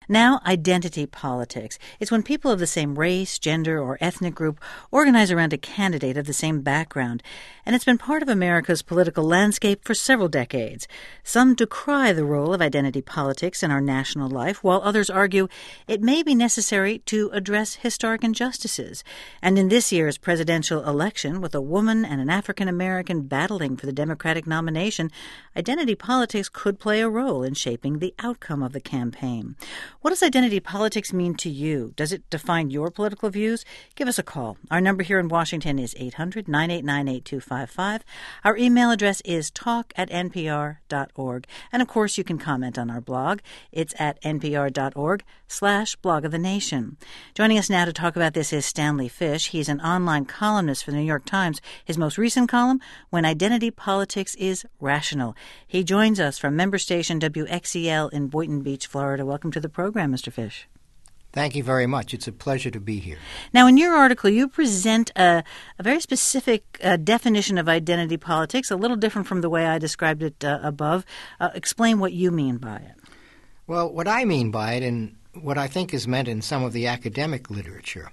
Now, identity politics. It's when people of the same race, gender, or ethnic group organize around a candidate of the same background. And it's been part of America's political landscape for several decades. Some decry the role of identity politics in our national life, while others argue it may be necessary to address historic injustices. And in this year's presidential election, with a woman and an African American battling for the Democratic nomination, identity politics could play a role in shaping the outcome of the campaign. What does identity politics mean to you? Does it define your political views? Give us a call. Our number here in Washington is 800-989-8255. Our email address is talk@npr.org. And, of course, you can comment on our blog. It's at npr.org/blog of the nation. Joining us now to talk about this is Stanley Fish. He's an online columnist for the New York Times. His most recent column, When Identity Politics is Rational. He joins us from member station WXEL in Boynton Beach, Florida. Welcome to the program, Mr. Fish. Thank you very much. It's a pleasure to be here. Now, in your article, you present a very specific definition of identity politics, a little different from the way I described it above. Explain what you mean by it. Well, what I mean by it, and what I think is meant in some of the academic literature,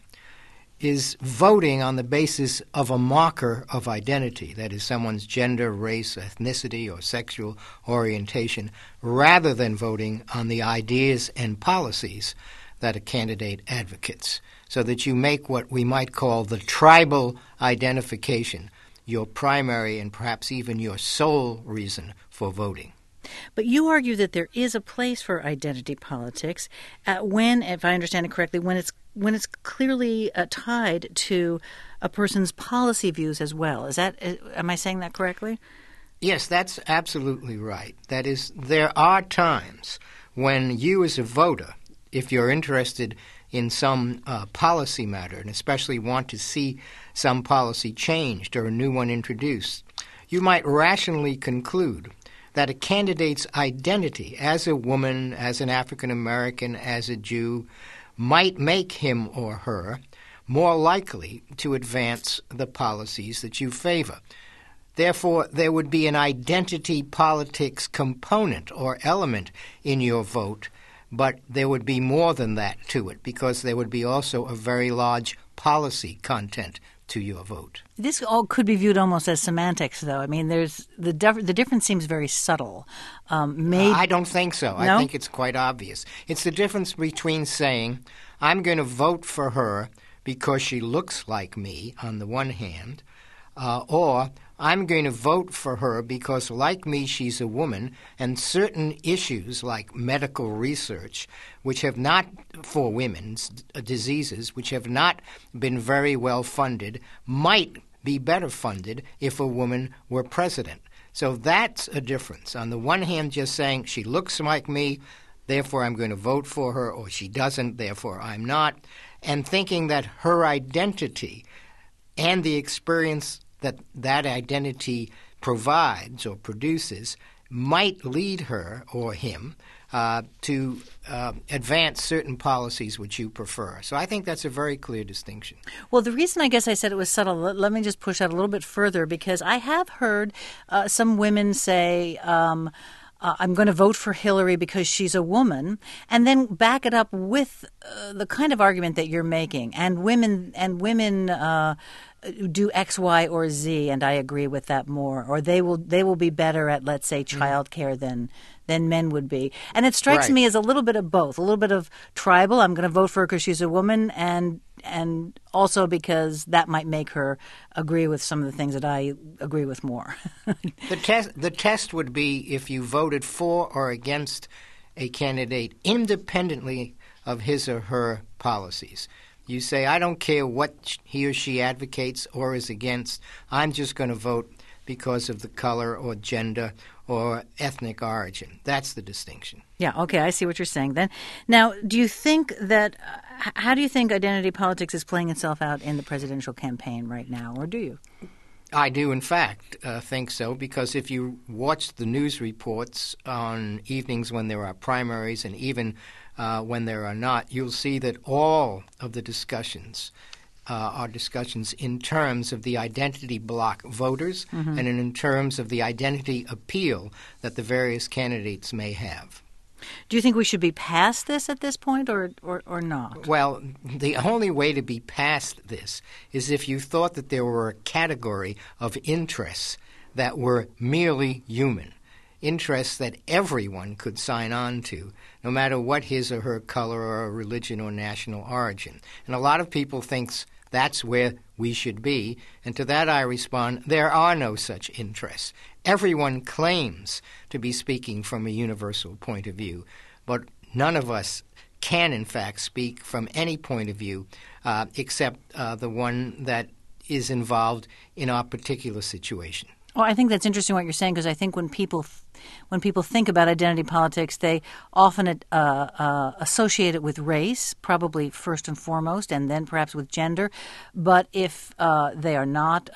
is voting on the basis of a marker of identity, that is, someone's gender, race, ethnicity, or sexual orientation, rather than voting on the ideas and policies that a candidate advocates, so that you make what we might call the tribal identification your primary and perhaps even your sole reason for voting. But you argue that there is a place for identity politics when, if I understand it correctly, when it's clearly tied to a person's policy views as well. Am I saying that correctly? Yes, that's absolutely right. That is, there are times when you as a voter, if you're interested in some policy matter and especially want to see some policy changed or a new one introduced, you might rationally conclude that a candidate's identity as a woman, as an African American, as a Jew, might make him or her more likely to advance the policies that you favor. Therefore, there would be an identity politics component or element in your vote, but there would be more than that to it, because there would be also a very large policy content to your vote. This all could be viewed almost as semantics, though. I mean, there's the difference seems very subtle. I don't think so. No? I think it's quite obvious. It's the difference between saying, I'm going to vote for her because she looks like me, on the one hand, or I'm going to vote for her because, like me, she's a woman, and certain issues like medical research, which have not, for women's diseases, which have not been very well funded, might be better funded if a woman were president. So that's a difference. On the one hand, just saying she looks like me, therefore I'm going to vote for her, or she doesn't, therefore I'm not, and thinking that her identity and the experience that identity provides or produces might lead her or him to advance certain policies which you prefer. So I think that's a very clear distinction. Well, the reason I guess I said it was subtle, let me just push that a little bit further, because I have heard some women say, I'm going to vote for Hillary because she's a woman, and then back it up with the kind of argument that you're making. And women do X, Y, or Z, and I agree with that more. Or they will be better at, let's say, childcare than men would be. And it strikes me as a little bit of both, a little bit of tribal. I'm going to vote for her because she's a woman, and also because that might make her agree with some of the things that I agree with more. The test would be if you voted for or against a candidate independently of his or her policies. You say, I don't care what he or she advocates or is against. I'm just going to vote because of the color or gender or ethnic origin. That's the distinction. Yeah, okay, I see what you're saying then. Now, do you think that how do you think identity politics is playing itself out in the presidential campaign right now, or do you? I do, in fact, think so, because if you watch the news reports on evenings when there are primaries and even when there are not, you'll see that all of the discussions are discussions in terms of the identity block voters and in terms of the identity appeal that the various candidates may have. Do you think we should be past this at this point or not? Well, the only way to be past this is if you thought that there were a category of interests that were merely human, interests that everyone could sign on to, no matter what his or her color or religion or national origin. And a lot of people think that's where we should be. And to that I respond, there are no such interests. Everyone claims to be speaking from a universal point of view, but none of us can, in fact, speak from any point of view except the one that is involved in our particular situation. Well, I think that's interesting what you're saying, because I think when people think about identity politics, they often associate it with race, probably first and foremost, and then perhaps with gender. But if they are not,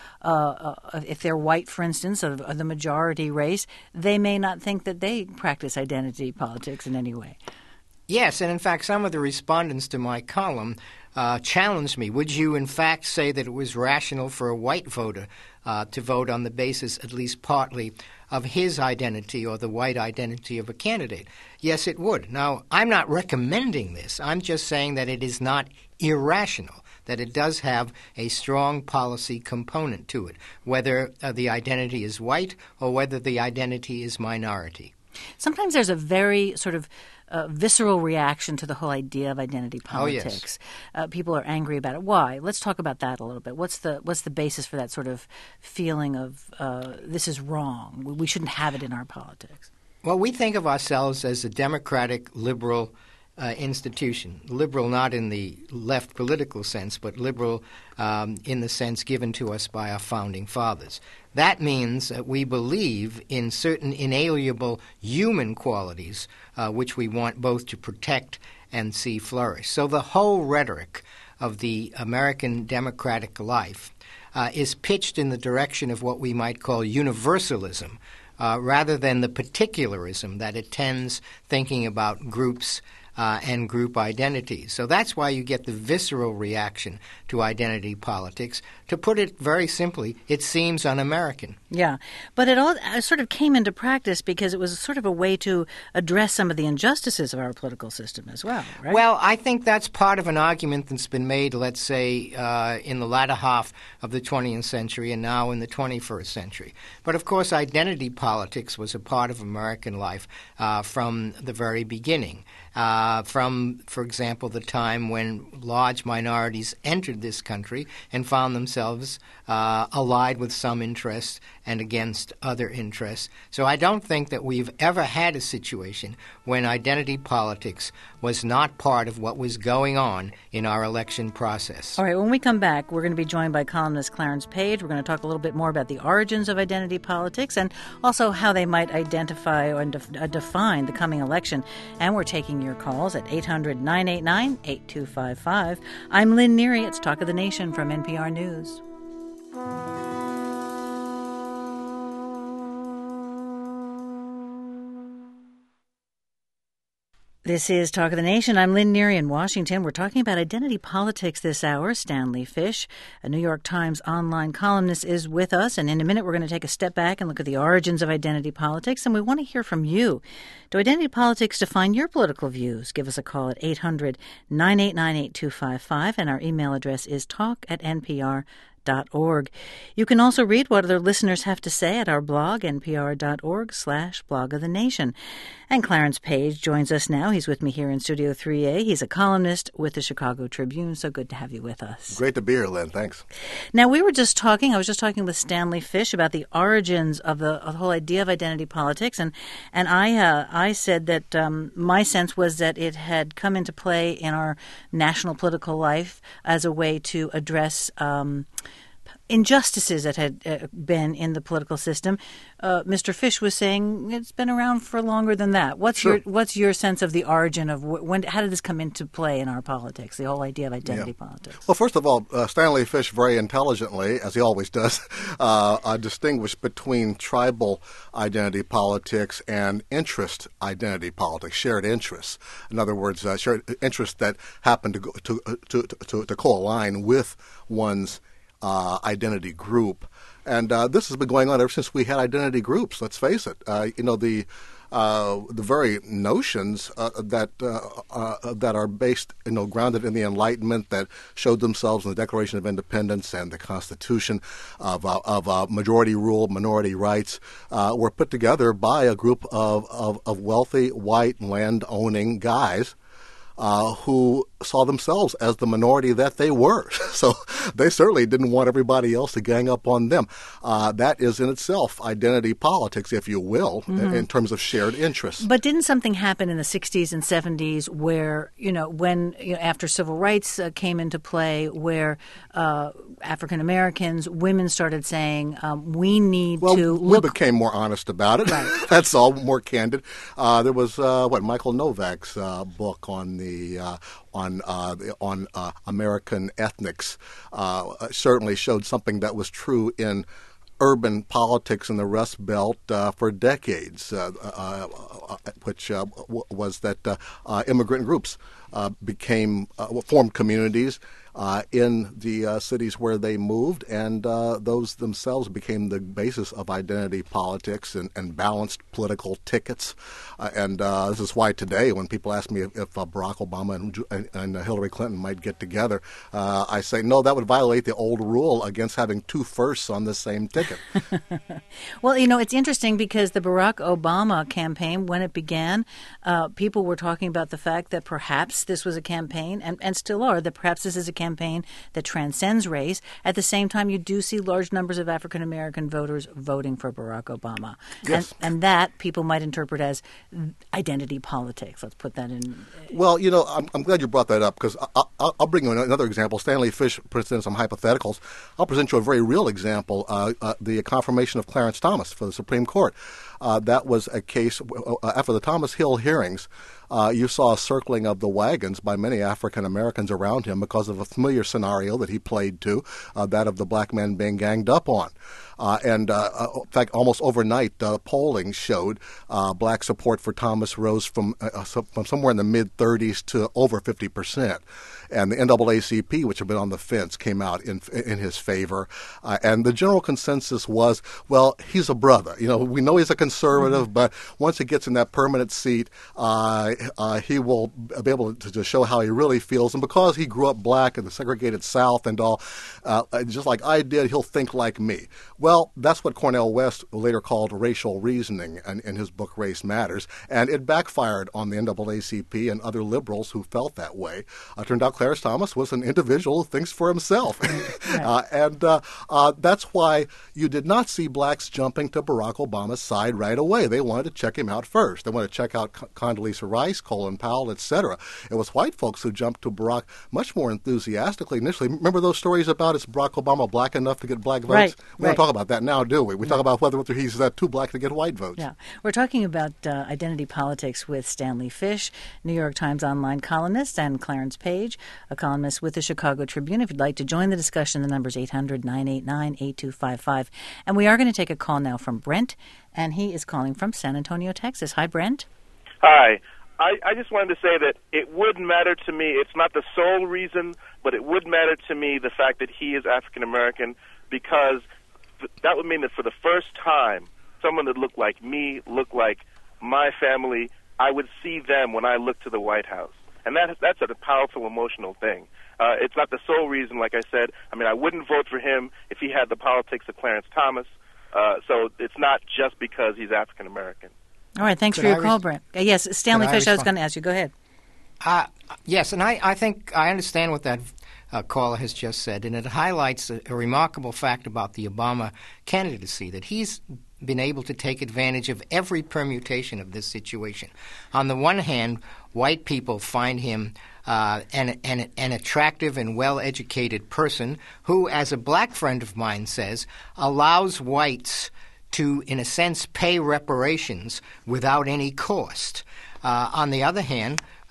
if they're white, for instance, of the majority race, they may not think that they practice identity politics in any way. Yes, and in fact, some of the respondents to my column challenged me. Would you, in fact, say that it was rational for a white voter to vote on the basis, at least partly, of his identity or the white identity of a candidate? Yes, it would. Now, I'm not recommending this. I'm just saying that it is not irrational, that it does have a strong policy component to it, whether the identity is white or whether the identity is minority. Sometimes there's a very sort of visceral reaction to the whole idea of identity politics. Oh, yes. People are angry about it. Why? Let's talk about that a little bit. What's the basis for that sort of feeling of this is wrong? We shouldn't have it in our politics. Well, we think of ourselves as a democratic, liberal institution. Liberal not in the left political sense, but liberal in the sense given to us by our founding fathers. That means that we believe in certain inalienable human qualities which we want both to protect and see flourish. So the whole rhetoric of the American democratic life is pitched in the direction of what we might call universalism, rather than the particularism that attends thinking about groups and group identities. So that's why you get the visceral reaction to identity politics. To put it very simply, it seems un-American. Yeah, but it all sort of came into practice because it was sort of a way to address some of the injustices of our political system as well, right? Well, I think that's part of an argument that's been made, let's say, in the latter half of the 20th century and now in the 21st century. But of course, identity politics was a part of American life from the very beginning. From, for example, the time when large minorities entered this country and found themselves allied with some interests and against other interests. So I don't think that we've ever had a situation when identity politics was not part of what was going on in our election process. All right, when we come back, we're going to be joined by columnist Clarence Page. We're going to talk a little bit more about the origins of identity politics and also how they might identify and define the coming election. And we're taking your calls at 800-989-8255. I'm Lynn Neary. It's Talk of the Nation from NPR News. This is Talk of the Nation. I'm Lynn Neary in Washington. We're talking about identity politics this hour. Stanley Fish, a New York Times online columnist, is with us. And in a minute, we're going to take a step back and look at the origins of identity politics. And we want to hear from you. Do identity politics define your political views? Give us a call at 800-989-8255. And our email address is talk@npr.org. You can also read what other listeners have to say at our blog, npr.org/blog of the nation. And Clarence Page joins us now. He's with me here in Studio 3A. He's a columnist with the Chicago Tribune. So good to have you with us. Great to be here, Lynn. Thanks. Now, I was just talking with Stanley Fish about the origins of the whole idea of identity politics. And I said that my sense was that it had come into play in our national political life as a way to address injustices that had been in the political system. Mr. Fish was saying it's been around for longer than that. What's your sense of the origin of how did this come into play in our politics, the whole idea of identity politics? Well, first of all, Stanley Fish very intelligently, as he always does, distinguished between tribal identity politics and interest identity politics, shared interests. In other words, shared interests that happen to co-align with one's identity group. And this has been going on ever since we had identity groups, let's face it. The the very notions that are based, grounded in the Enlightenment, that showed themselves in the Declaration of Independence and the Constitution of majority rule, minority rights, were put together by a group of wealthy, white, land-owning guys who saw themselves as the minority that they were. So they certainly didn't want everybody else to gang up on them. That is in itself identity politics, if you will, in terms of shared interests. But didn't something happen in the 60s and 70s where, when after civil rights came into play, where African Americans, women started saying, we need to look... we became more honest about it. Right. That's all, more candid. There was, Michael Novak's book on American ethnics certainly showed something that was true in urban politics in the Rust Belt for decades, which was that immigrant groups formed communities in the cities where they moved, and those themselves became the basis of identity politics and balanced political tickets. And this is why today, when people ask me if Barack Obama and Hillary Clinton might get together, I say, no, that would violate the old rule against having two firsts on the same ticket. Well, it's interesting because the Barack Obama campaign, when it began, people were talking about the fact that perhaps this was a campaign, and still are, that perhaps this is a campaign that transcends race. At the same time, you do see large numbers of African American voters voting for Barack Obama. Yes. And that people might interpret as identity politics. Let's put that in. Well, I'm glad you brought that up, because I'll bring you another example. Stanley Fish presented some hypotheticals. I'll present you a very real example, the confirmation of Clarence Thomas for the Supreme Court. That was a case after the Thomas Hill hearings. You saw a circling of the wagons by many African Americans around him because of a familiar scenario that he played to, that of the black men being ganged up on. In fact, almost overnight, polling showed black support for Thomas rose from somewhere in the mid-30s to over 50%. And the NAACP, which had been on the fence, came out in his favor. And the general consensus was, well, he's a brother. We know he's a conservative, but once he gets in that permanent seat, he will be able to show how he really feels. And because he grew up black in the segregated South and all, just like I did, he'll think like me. Well, that's what Cornel West later called racial reasoning in his book Race Matters. And it backfired on the NAACP and other liberals who felt that way. Turned out Clarence Thomas was an individual who thinks for himself. Right. And that's why you did not see blacks jumping to Barack Obama's side right away. They wanted to check him out first. They wanted to check out Condoleezza Rice, Colin Powell, etc. It was white folks who jumped to Barack much more enthusiastically initially. Remember those stories about, is Barack Obama black enough to get black votes? Right. We don't talk about that now, do we? We talk about whether he's too black to get white votes. Yeah. We're talking about identity politics with Stanley Fish, New York Times online columnist, and Clarence Page, a columnist with the Chicago Tribune. If you'd like to join the discussion, the number's 800-989-8255. And we are going to take a call now from Brent, and he is calling from San Antonio, Texas. Hi, Brent. Hi. I just wanted to say that it would matter to me. It's not the sole reason, but it would matter to me the fact that he is African American, because that would mean that for the first time, someone that looked like me, looked like my family, I would see them when I look to the White House. And that's a powerful emotional thing. It's not the sole reason, like I said. I mean, I wouldn't vote for him if he had the politics of Clarence Thomas. So it's not just because he's African American. All right, thanks for your call, Brent. Yes, Stanley Fish, I was going to ask you. Go ahead. Yes, and I think I understand what that caller has just said, and it highlights a remarkable fact about the Obama candidacy, that he's been able to take advantage of every permutation of this situation. On the one hand, white people find him an attractive and well-educated person who, as a black friend of mine says, allows whites to, in a sense, pay reparations without any cost. On the other hand,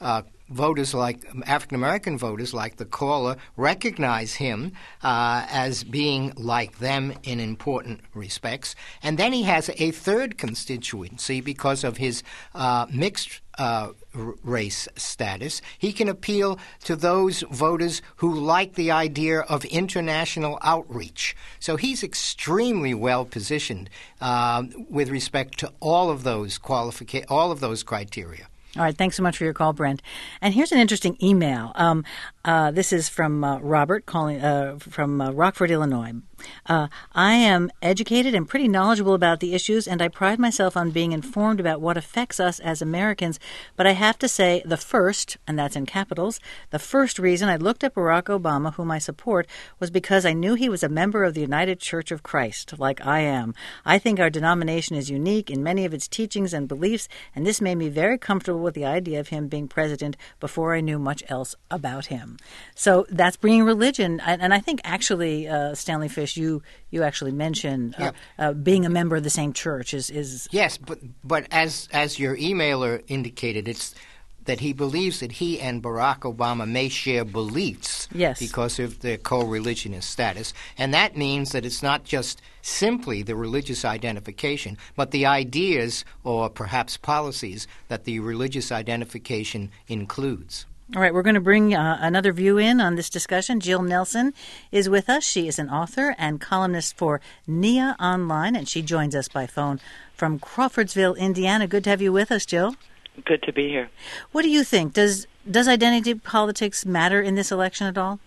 voters like African-American voters like the caller recognize him as being like them in important respects. And then he has a third constituency because of his mixed race status. He can appeal to those voters who like the idea of international outreach. So he's extremely well positioned with respect to all of those criteria. All right. Thanks so much for your call, Brent. And here's an interesting email. This is from Robert calling from Rockford, Illinois. I am educated and pretty knowledgeable about the issues, and I pride myself on being informed about what affects us as Americans. But I have to say the first, and that's in capitals, the first reason I looked at Barack Obama, whom I support, was because I knew he was a member of the United Church of Christ, like I am. I think our denomination is unique in many of its teachings and beliefs, and this made me very comfortable with the idea of him being president before I knew much else about him. So that's bringing religion, and I think actually, Stanley Fish, you actually mentioned being a member of the same church is yes, but as your emailer indicated, it's that he believes that he and Barack Obama may share beliefs because of their co-religionist status, and that means that it's not just simply the religious identification, but the ideas or perhaps policies that the religious identification includes. All right, we're going to bring another view in on this discussion. Jill Nelson is with us. She is an author and columnist for NIA Online, and she joins us by phone from Crawfordsville, Indiana. Good to have you with us, Jill. Good to be here. What do you think? Does identity politics matter in this election at all?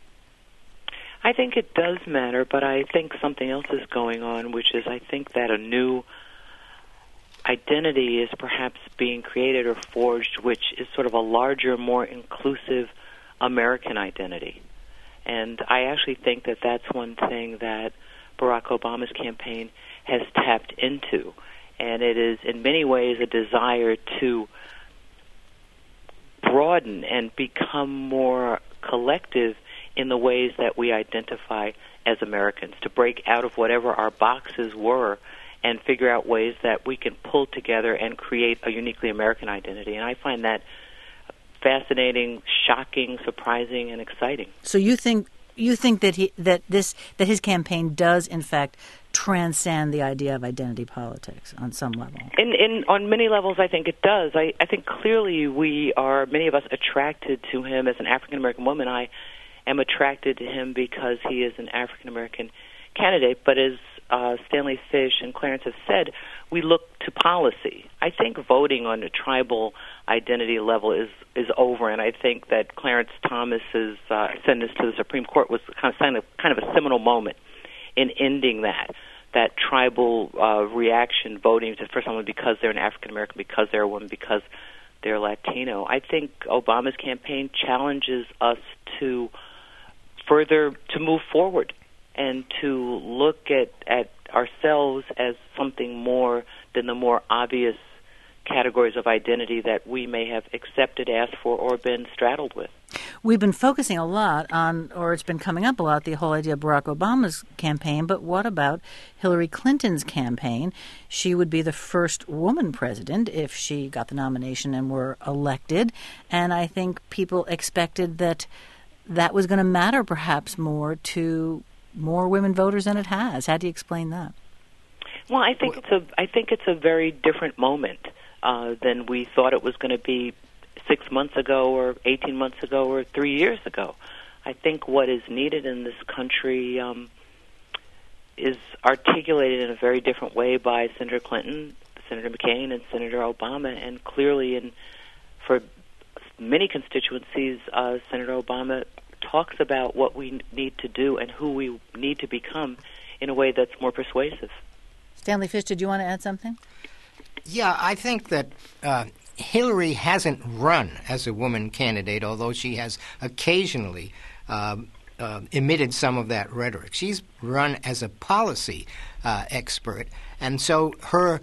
I think it does matter, but I think something else is going on, which is I think that a new identity is perhaps being created or forged, which is sort of a larger, more inclusive American identity. And I actually think that that's one thing that Barack Obama's campaign has tapped into. And it is in many ways a desire to broaden and become more collective in the ways that we identify as Americans, to break out of whatever our boxes were and figure out ways that we can pull together and create a uniquely American identity. And I find that fascinating, shocking, surprising, and exciting. So you think that his campaign does in fact transcend the idea of identity politics on some level? On many levels, I think it does. I think clearly we are, many of us, attracted to him as an African-American woman. I am attracted to him because he is an African-American candidate, but as Stanley Fish and Clarence have said, we look to policy. I think voting on a tribal identity level is over, and I think that Clarence Thomas's sentence to the Supreme Court was kind of a seminal moment in ending that tribal reaction, voting for someone because they're an African American, because they're a woman, because they're Latino. I think Obama's campaign challenges us to move forward and to look at ourselves as something more than the more obvious categories of identity that we may have accepted, asked for, or been straddled with. We've been focusing a lot on, or it's been coming up a lot, the whole idea of Barack Obama's campaign, but what about Hillary Clinton's campaign? She would be the first woman president if she got the nomination and were elected, and I think people expected that was going to matter perhaps more to more women voters than it has. How do you explain that? Well, I think it's a very different moment than we thought it was going to be 6 months ago or 18 months ago or 3 years ago. I think what is needed in this country is articulated in a very different way by Senator Clinton, Senator McCain, and Senator Obama, and clearly for many constituencies, Senator Obama talks about what we need to do and who we need to become in a way that's more persuasive. Stanley Fish, did you want to add something? Yeah, I think that Hillary hasn't run as a woman candidate, although she has occasionally emitted some of that rhetoric. She's run as a policy expert, and so her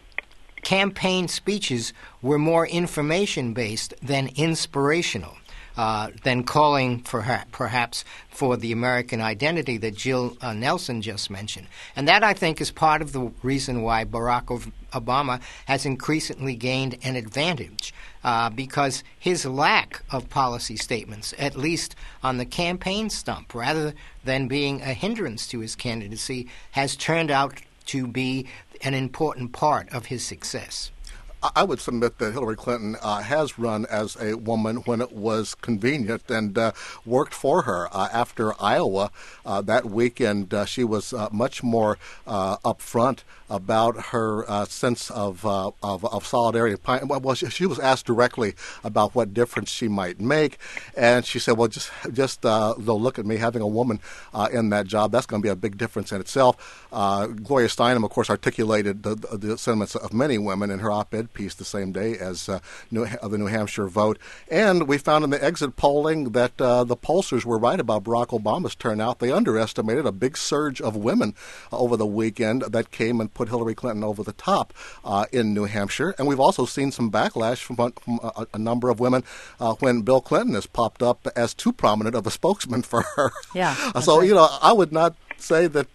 campaign speeches were more information-based than inspirational. than calling for perhaps for the American identity that Jill Nelson just mentioned. And that, I think, is part of the reason why Barack Obama has increasingly gained an advantage, because his lack of policy statements, at least on the campaign stump, rather than being a hindrance to his candidacy, has turned out to be an important part of his success. I would submit that Hillary Clinton has run as a woman when it was convenient and worked for her. After Iowa that weekend, she was much more upfront about her sense of solidarity. Well, she was asked directly about what difference she might make, and she said, "Well, just look at me having a woman in that job. That's going to be a big difference in itself." Gloria Steinem, of course, articulated the sentiments of many women in her op-ed piece the same day as the New Hampshire vote. And we found in the exit polling that the pollsters were right about Barack Obama's turnout. They underestimated a big surge of women over the weekend that came and put Hillary Clinton over the top in New Hampshire. And we've also seen some backlash from a number of women when Bill Clinton has popped up as too prominent of a spokesman for her. Yeah. So, right. I would not say that,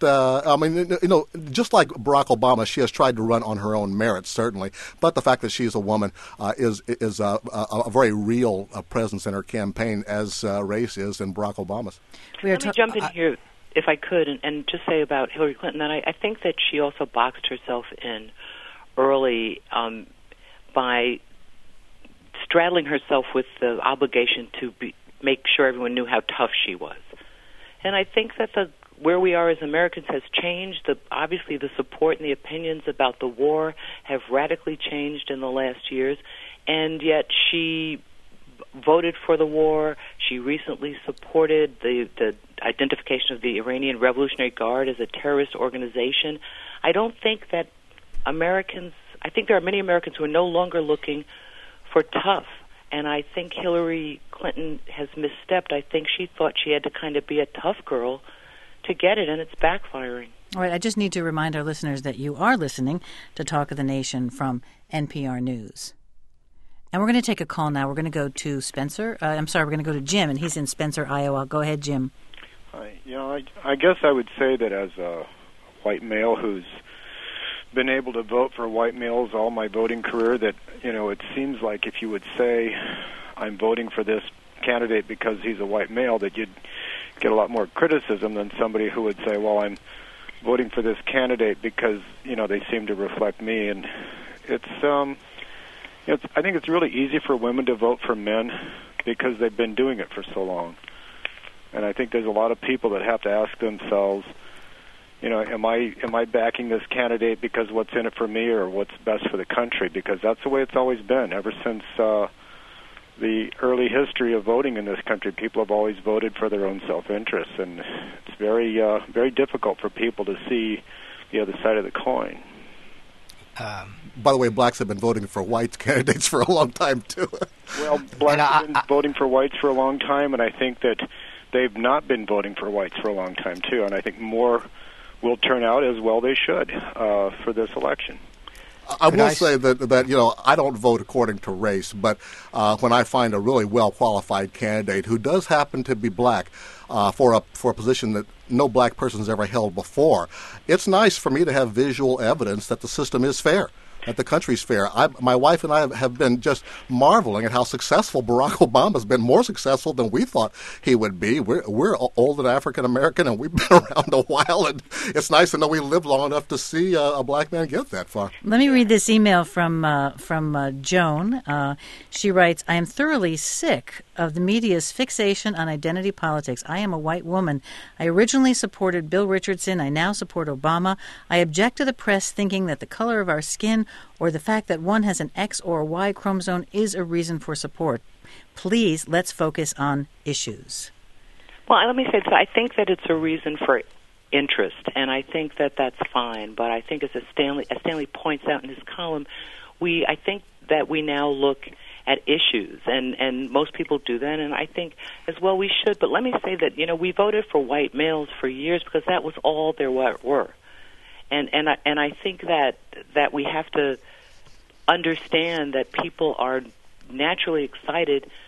just like Barack Obama, she has tried to run on her own merits, certainly. But the fact that she's a woman is a very real presence in her campaign, as race is in Barack Obama's. Let me jump in here, if I could, and just say about Hillary Clinton that I think that she also boxed herself in early by straddling herself with the obligation to make sure everyone knew how tough she was. And I think that where we are as Americans has changed. Obviously, the support and the opinions about the war have radically changed in the last years, and yet she voted for the war. She recently supported the identification of the Iranian Revolutionary Guard as a terrorist organization. I don't think that I think there are many Americans who are no longer looking for tough, and I think Hillary Clinton has misstepped. I think she thought she had to kind of be a tough girl to get it, and it's backfiring. All right, I just need to remind our listeners that you are listening to Talk of the Nation from NPR News. And we're going to take a call now. We're going to go to Spencer. We're going to go to Jim, and he's in Spencer, Iowa. Go ahead, Jim. I guess I would say that as a white male who's been able to vote for white males all my voting career, that, it seems like if you would say I'm voting for this candidate because he's a white male, that you'd get a lot more criticism than somebody who would say, well, I'm voting for this candidate because, they seem to reflect me. And I think it's really easy for women to vote for men because they've been doing it for so long. And I think there's a lot of people that have to ask themselves, am I backing this candidate because what's in it for me or what's best for the country? Because that's the way it's always been ever since the early history of voting in this country. People have always voted for their own self-interest, and it's very, very difficult for people to see the other side of the coin. By the way, blacks have been voting for white candidates for a long time, too. Well, blacks have been voting for whites for a long time, and I think that they've not been voting for whites for a long time, too. And I think more will turn out, as well they should, for this election. I will say that I don't vote according to race, but when I find a really well-qualified candidate who does happen to be black for a position that no black person has ever held before, it's nice for me to have visual evidence that the system is fair, that the country's fair. My wife and I have been just marveling at how successful Barack Obama's been, more successful than we thought he would be. We're old and African American, and we've been around a while, and it's nice to know we lived long enough to see a black man get that far. Let me read this email from Joan. She writes, I am thoroughly sick of the media's fixation on identity politics. I am a white woman. I originally supported Bill Richardson. I now support Obama. I object to the press thinking that the color of our skin or the fact that one has an X or a Y chromosome is a reason for support. Please, let's focus on issues. Well, let me say this. I think that it's a reason for interest, and I think that that's fine. But I think, as Stanley points out in his column, I think that we now look at issues, and most people do that, and I think as well we should. But let me say that, we voted for white males for years because that was all there were. And I think that we have to understand that people are naturally excited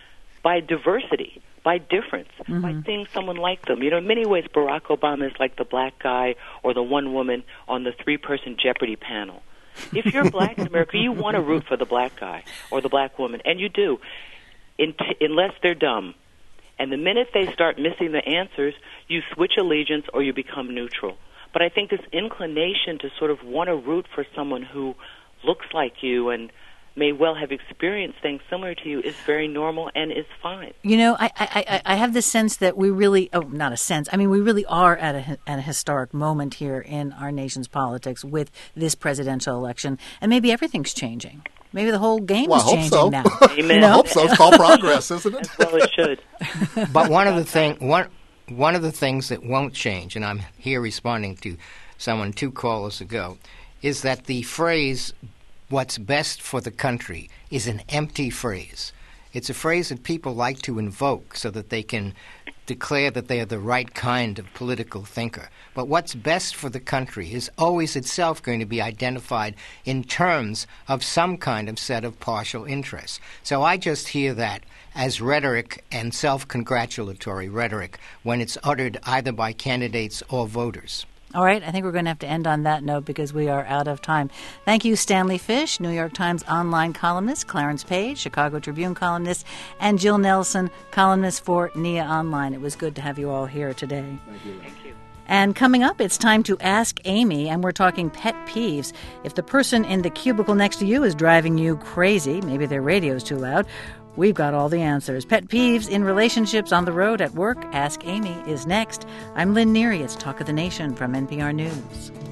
by diversity, by difference, by seeing someone like them. In many ways, Barack Obama is like the black guy or the one woman on the 3-person Jeopardy panel. If you're black in America, you want to root for the black guy or the black woman, and you do, unless they're dumb. And the minute they start missing the answers, you switch allegiance or you become neutral. But I think this inclination to sort of want to root for someone who looks like you and may well have experienced things similar to you is very normal and is fine. I have this sense that we really, not a sense, we really are at a historic moment here in our nation's politics with this presidential election, and maybe everything's changing. Maybe the whole game is changing now. Amen. I hope so. It's called progress, isn't it? Well, it should. But one of the things that won't change, and I'm here responding to someone 2 callers ago, is that the phrase, "what's best for the country," is an empty phrase. It's a phrase that people like to invoke so that they can declare that they are the right kind of political thinker. But what's best for the country is always itself going to be identified in terms of some kind of set of partial interests. So I just hear that as rhetoric and self-congratulatory rhetoric when it's uttered either by candidates or voters. All right, I think we're going to have to end on that note because we are out of time. Thank you, Stanley Fish, New York Times online columnist, Clarence Page, Chicago Tribune columnist, and Jill Nelson, columnist for NIA Online. It was good to have you all here today. Thank you. And coming up, it's time to Ask Amy, and we're talking pet peeves. If the person in the cubicle next to you is driving you crazy, maybe their radio's too loud, we've got all the answers. Pet peeves in relationships, on the road, at work. Ask Amy is next. I'm Lynn Neary. It's Talk of the Nation from NPR News.